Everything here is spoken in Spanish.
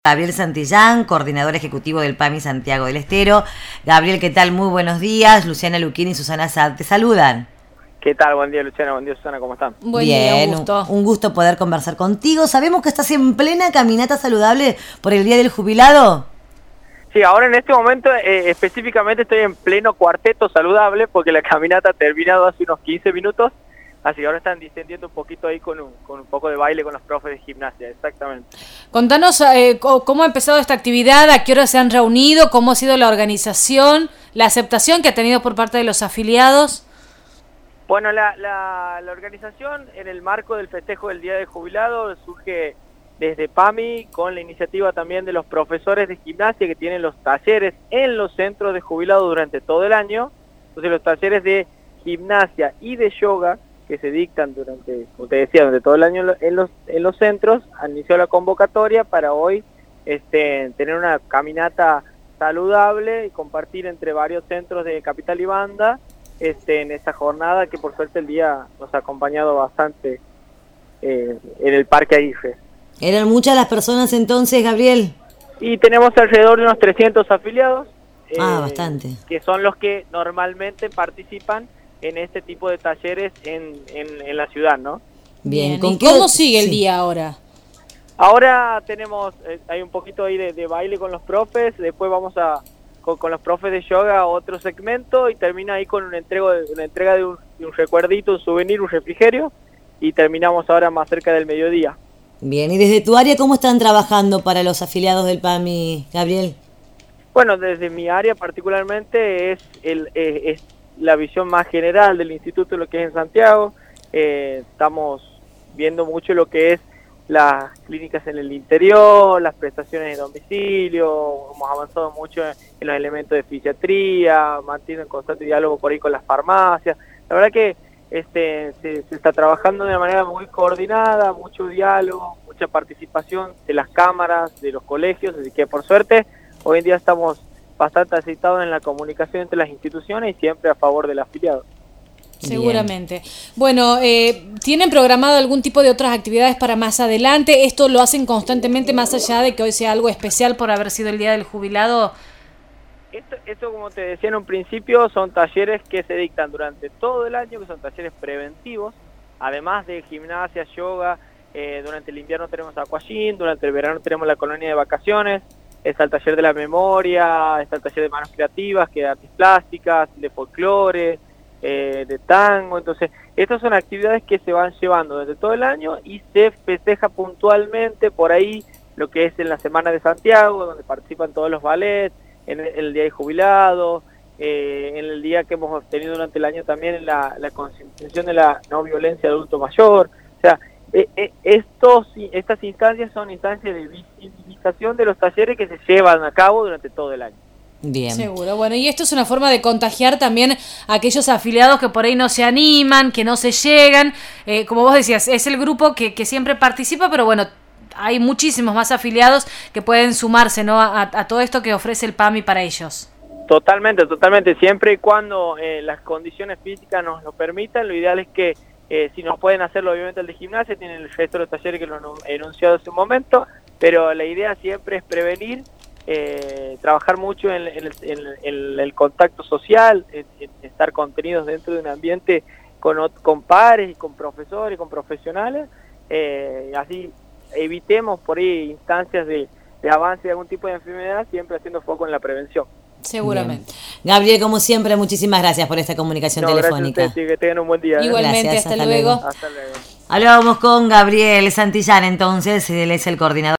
Gabriel Santillán, coordinador ejecutivo del PAMI Santiago del Estero. Gabriel, ¿qué tal? Muy buenos días. Luciana Luquini y Susana Saad te saludan. ¿Qué tal? Buen día, Luciana. Buen día, Susana. ¿Cómo están? Buen día, un gusto. Un gusto poder conversar contigo. Sabemos que estás en plena caminata saludable por el Día del Jubilado. Sí, ahora en este momento específicamente estoy en pleno cuarteto saludable porque la caminata ha terminado hace unos 15 minutos. Así que ahora están distendiendo un poquito ahí con un poco de baile con los profes de gimnasia, exactamente. Contanos cómo ha empezado esta actividad, a qué hora se han reunido, cómo ha sido la organización, la aceptación que ha tenido por parte de los afiliados. Bueno, la organización en el marco del festejo del Día del Jubilado surge desde PAMI con la iniciativa también de los profesores de gimnasia que tienen los talleres en los centros de jubilados durante todo el año. Entonces los talleres de gimnasia y de yoga que se dictan durante, como te decía, durante todo el año en los centros, han iniciado la convocatoria para hoy tener una caminata saludable y compartir entre varios centros de Capital y Banda en esta jornada que por suerte el día nos ha acompañado bastante en el Parque Aguirre. ¿Eran muchas las personas entonces, Gabriel? Y tenemos alrededor de unos 300 afiliados. Bastante. Que son los que normalmente participan en este tipo de talleres en la ciudad, ¿no? Bien. ¿Y cómo sigue el día ahora? Ahora tenemos, hay un poquito ahí de baile con los profes, después vamos con los profes de yoga a otro segmento y termina ahí con una entrega de un recuerdito, un souvenir, un refrigerio y terminamos ahora más cerca del mediodía. Bien, y desde tu área, ¿cómo están trabajando para los afiliados del PAMI, Gabriel? Bueno, desde mi área particularmente es la visión más general del instituto, lo que es en Santiago. Estamos viendo mucho lo que es las clínicas en el interior, las prestaciones de domicilio, hemos avanzado mucho en los elementos de fisiatría, mantienen constante diálogo por ahí con las farmacias. La verdad que se está trabajando de una manera muy coordinada, mucho diálogo, mucha participación de las cámaras, de los colegios, así que por suerte hoy en día estamos bastante aceitados en la comunicación entre las instituciones y siempre a favor del afiliado. Seguramente. Bien. Bueno, ¿tienen programado algún tipo de otras actividades para más adelante? ¿Esto lo hacen constantemente más allá de que hoy sea algo especial por haber sido el Día del Jubilado? Esto, como te decía en un principio, son talleres que se dictan durante todo el año, que son talleres preventivos, además de gimnasia, yoga. Durante el invierno tenemos aquagym, durante el verano tenemos la colonia de vacaciones, está el taller de la memoria, está el taller de manos creativas, que de artes plásticas, de folclore, de tango. Entonces, estas son actividades que se van llevando desde todo el año y se festeja puntualmente por ahí lo que es en la Semana de Santiago, donde participan todos los ballets, en el Día del Jubilado, en el día que hemos tenido durante el año también en la concientización de la no violencia de adulto mayor. O sea, estas instancias son instancias de visibilización de los talleres que se llevan a cabo durante todo el año. Bien. Seguro. Bueno, y esto es una forma de contagiar también a aquellos afiliados que por ahí no se animan, que no se llegan. Como vos decías, es el grupo que siempre participa, pero bueno, hay muchísimos más afiliados que pueden sumarse, ¿no? a todo esto que ofrece el PAMI para ellos. Totalmente. Siempre y cuando las condiciones físicas nos lo permitan, lo ideal es que si no pueden hacerlo, obviamente el de gimnasia, tienen el resto de los talleres que lo he enunciado hace un momento, pero la idea siempre es prevenir, trabajar mucho en el contacto social, en estar contenidos dentro de un ambiente con pares y con profesores, con profesionales, así evitemos por ahí instancias de avance de algún tipo de enfermedad, siempre haciendo foco en la prevención. Seguramente. Bien. Gabriel, como siempre, muchísimas gracias por esta comunicación telefónica. Gracias a ustedes, que tengan un buen día. Igualmente, gracias, hasta luego. Hasta luego. Hablábamos con Gabriel Santillán, entonces, él es el coordinador